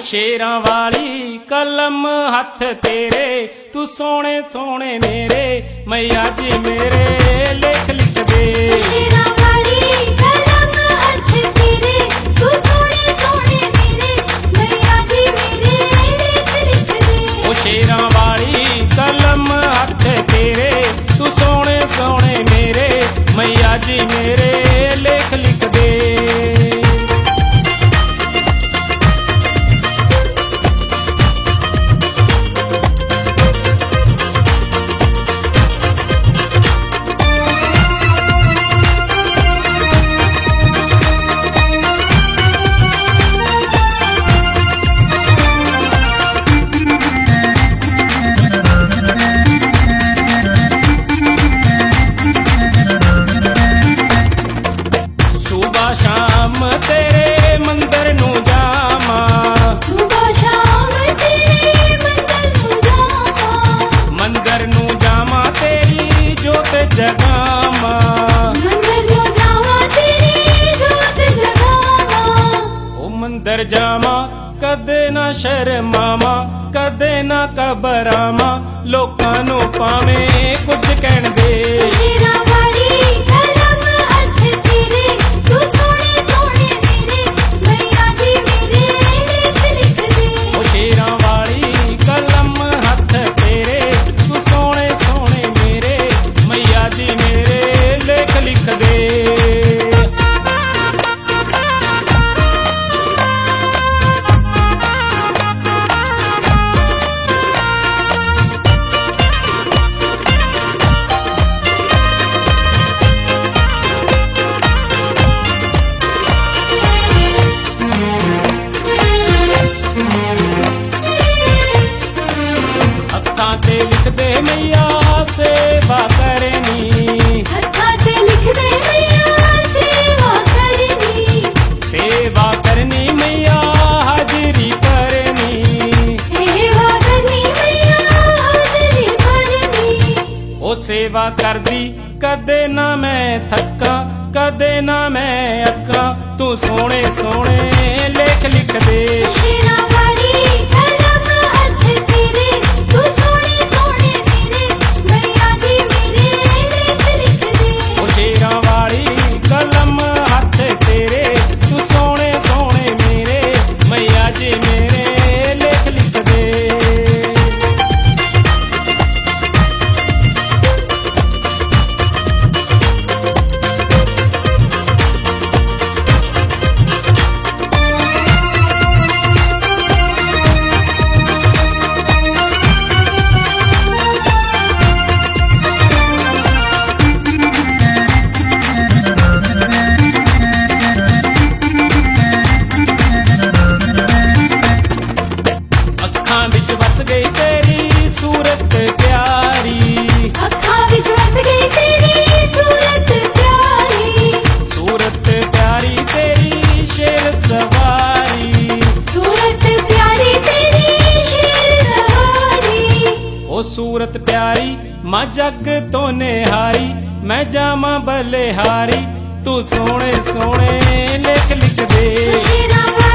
शेरां वाली कलम हथ तेरे, तू सोने सोने मेरे मैया जी मेरे लेख लिख दे। शेरां वाली कलम हथ तेरे, तू सोने सोने मेरे मैया जी मेरे लेख लिख दे। ओ शेरां वाली कलम हथ तेरे, तू सोने सोने मेरे मैया जी मेरे लेख लिख दे। शाम तेरे मंदिर नू जामा, सुबह शाम तेरे मंदिर नू जामा, मंदिर नू जामा तेरी जोत जगामा, मंदिर नू जावा तेरी जोत जगावा। ओ मंदिर जामा कदे ना शर्मावा, कदे ना घबरावा, लोकां नू भावें कुछ कहण दे। शेरां वाली कलम हथ तेरे, तू सोने सोने मेरे मैया जी मेरे लेख लिख दे। ओ शेरां वाली कलम हथ तेरे, तू सोने सोने मेरे मैया जी मेरे लेख लिख दे। हत्थां ते लिख दे मैया सेवा करनी, हत्थां ते लिख दे मैया सेवा करनी, सेवा करनी मैया हाजरी करनी। सेवा करनी मैया हाजरी करनी। ओ सेवा करदी कदे ना मैं थक्का, कदे ना मैं अक्का, तू सोने सोने लेख लिख दे। शेरां वाली कलम हथ तेरे, तू सोने सोने मेरे मैया जी मेरे लेख लिख दे। ओ शेरां वाली कलम हथ तेरे, तू सोने सोने मेरे मैया जी मेरे लेख लिख दे। अखां विच वस गई तेरी सूरत प्यारी, अखां विच वस गई तेरी सूरत प्यारी, सूरत प्यारी तेरी शेर सवारी, सूरत प्यारी तेरी शेर सवारी। ओ सूरत प्यारी मां जग तो निहारी, मैं जामा बलिहारी, तू सोने सोने लेख लिख दे। शेरां